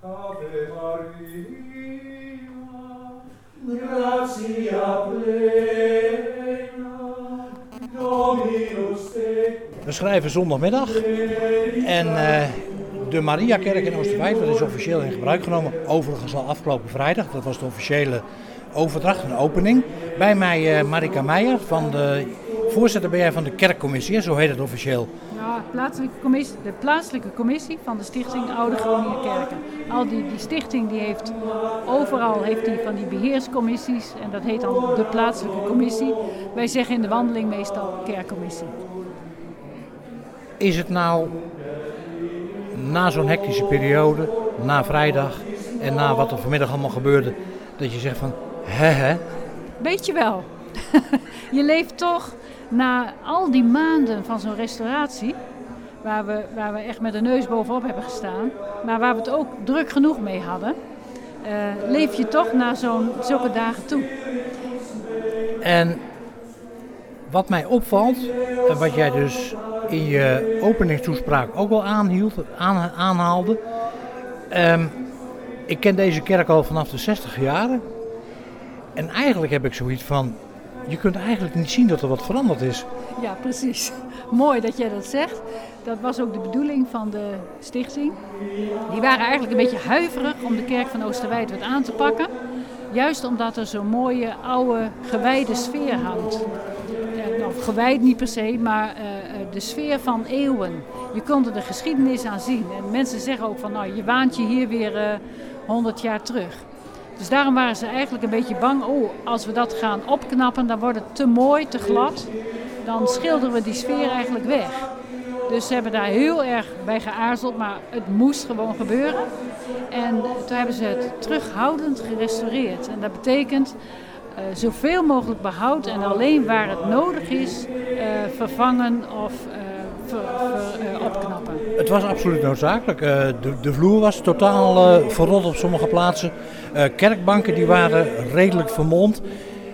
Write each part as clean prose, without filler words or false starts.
Ave Maria, gratia plena, Dominus tecum. We schrijven zondagmiddag en de Mariakerk in Oosterwijt, dat is officieel in gebruik genomen. Overigens al afgelopen vrijdag, dat was de officiële overdracht en opening. Bij mij Marika Meijer, voorzitter ben jij van de kerkcommissie, zo heet het officieel. Ja, de plaatselijke commissie van de Stichting Oude Groninger Kerken. Die stichting die heeft overal van die beheerscommissies en dat heet dan de plaatselijke commissie. Wij zeggen in de wandeling meestal kerkcommissie. Is het nou na zo'n hectische periode, na vrijdag en na wat er vanmiddag allemaal gebeurde, dat je zegt van hè? Weet je wel. Je leeft toch na al die maanden van zo'n restauratie, waar we echt met de neus bovenop hebben gestaan, maar waar we het ook druk genoeg mee hadden, leef je toch naar zulke dagen toe. En wat mij opvalt, en wat jij dus in je openingstoespraak ook wel aanhaalde. Ik ken deze kerk al vanaf de 60 jaren. En eigenlijk heb ik zoiets van, je kunt eigenlijk niet zien dat er wat veranderd is. Ja, precies. Mooi dat jij dat zegt. Dat was ook de bedoeling van de stichting. Die waren eigenlijk een beetje huiverig om de kerk van Oosterwijt wat aan te pakken. Juist omdat er zo'n mooie, oude, gewijde sfeer hangt. Of gewijd niet per se, maar de sfeer van eeuwen. Je kon er de geschiedenis aan zien. En mensen zeggen ook van, nou, je waant je hier weer 100 jaar terug. Dus daarom waren ze eigenlijk een beetje bang. Als we dat gaan opknappen, dan wordt het te mooi, te glad. Dan schilderen we die sfeer eigenlijk weg. Dus ze hebben daar heel erg bij geaarzeld, maar het moest gewoon gebeuren. En toen hebben ze het terughoudend gerestaureerd. En dat betekent zoveel mogelijk behoud en alleen waar het nodig is vervangen of opknappen. Het was absoluut noodzakelijk. De vloer was totaal verrot op sommige plaatsen. Kerkbanken die waren redelijk vermolmd.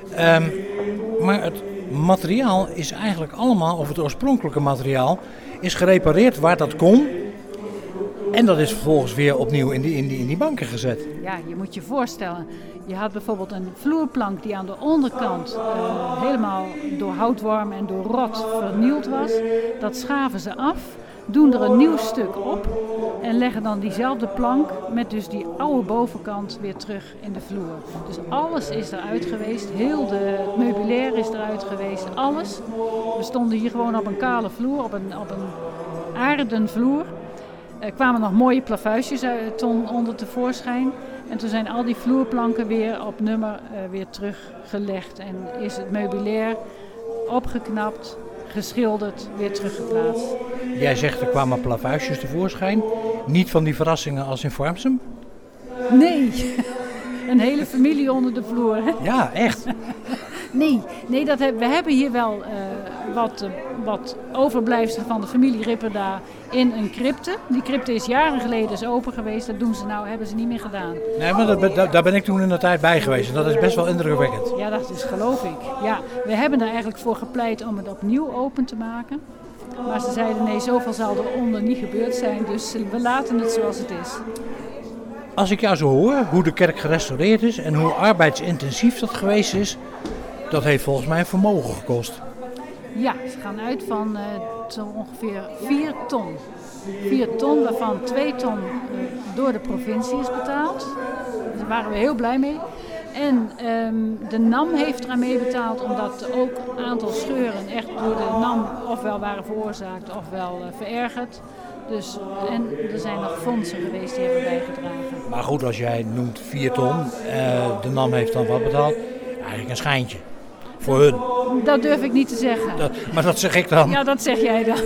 Maar het materiaal is eigenlijk allemaal, of het oorspronkelijke materiaal, is gerepareerd waar dat kon. En dat is vervolgens weer opnieuw in die banken gezet. Ja, je moet je voorstellen. Je had bijvoorbeeld een vloerplank die aan de onderkant helemaal door houtworm en door rot vernield was. Dat schaven ze af, doen er een nieuw stuk op en leggen dan diezelfde plank met dus die oude bovenkant weer terug in de vloer. Dus alles is eruit geweest, het meubilair is eruit geweest, alles. We stonden hier gewoon op een kale vloer, op een aarden vloer. Er kwamen nog mooie plavuisjes onder tevoorschijn. En toen zijn al die vloerplanken weer op nummer weer teruggelegd. En is het meubilair opgeknapt, geschilderd, weer teruggeplaatst. Jij zegt er kwamen plavuisjes tevoorschijn. Niet van die verrassingen als in Vormsum? Nee, een hele familie onder de vloer. Hè? Ja, echt. Nee, we hebben hier wel wat overblijfselen van de familie Ripperda in een crypte. Die crypte is jaren geleden open geweest. Dat hebben ze niet meer gedaan. Nee, maar daar ben ik toen in de tijd bij geweest. En dat is best wel indrukwekkend. Ja, dat is geloof ik. Ja, we hebben er eigenlijk voor gepleit om het opnieuw open te maken. Maar ze zeiden nee, zoveel zal eronder niet gebeurd zijn. Dus we laten het zoals het is. Als ik jou zo hoor, hoe de kerk gerestaureerd is en hoe arbeidsintensief dat geweest is, dat heeft volgens mij een vermogen gekost. Ja, ze gaan uit van zo ongeveer 4 ton. 4 ton, waarvan 2 ton door de provincie is betaald. Daar waren we heel blij mee. En de NAM heeft eraan meebetaald omdat ook een aantal scheuren echt door de NAM ofwel waren veroorzaakt ofwel verergerd. Dus, en er zijn nog fondsen geweest die hebben bijgedragen. Maar goed, als jij noemt 4 ton, de NAM heeft dan wat betaald, eigenlijk een schijntje. Voor hun. Dat durf ik niet te zeggen. Maar dat zeg ik dan. Ja, dat zeg jij dan.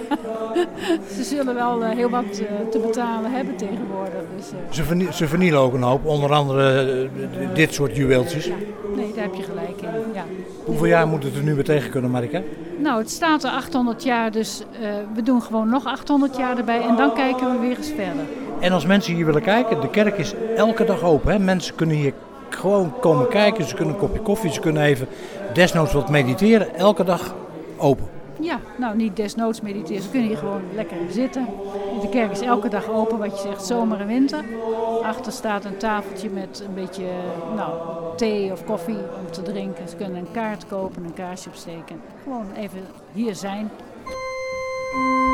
Ze zullen wel heel wat te betalen hebben tegenwoordig. Dus, Ze vernielen ook een hoop, onder andere dit soort juweeltjes. Ja, nee, daar heb je gelijk in. Ja. Hoeveel jaar moet het er nu weer tegen kunnen, Marika? Nou, het staat er 800 jaar, dus we doen gewoon nog 800 jaar erbij en dan kijken we weer eens verder. En als mensen hier willen kijken, de kerk is elke dag open. Hè? Mensen kunnen hier gewoon komen kijken, ze kunnen een kopje koffie, ze kunnen even desnoods wat mediteren. Elke dag open. Ja, nou niet desnoods mediteren. Ze kunnen hier gewoon lekker zitten. De kerk is elke dag open, wat je zegt, zomer en winter. Achter staat een tafeltje met een beetje thee of koffie om te drinken. Ze kunnen een kaart kopen, een kaarsje opsteken. Gewoon even hier zijn.